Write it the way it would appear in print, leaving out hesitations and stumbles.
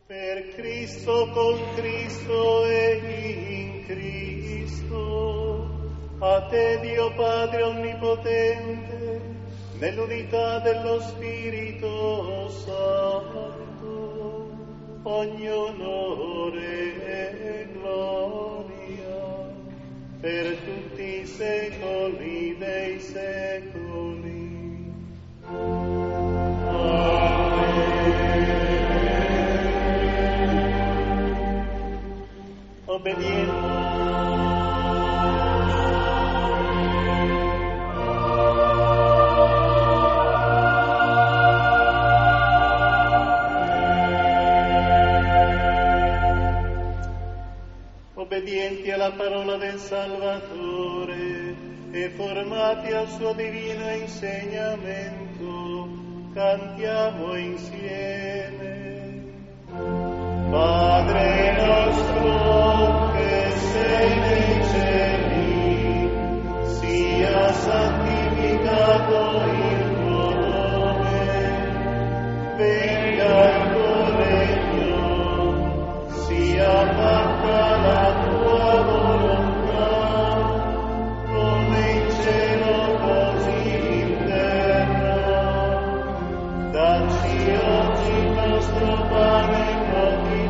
Per Cristo, con Cristo e in Cristo, a te Dio Padre Onnipotente, nell'unità dello Spirito Santo, ogni onore e gloria per tutti i secoli dei secoli. Obbediente. Obbedienti alla parola del Salvatore e formati al suo divino insegnamento, cantiamo insieme. Padre nostro che sei nei cieli, sia santificato il tuo nome, venga il tuo regno, sia fatta la tua volontà, come in cielo così in terra. Dacci oggi il nostro pane quotidiano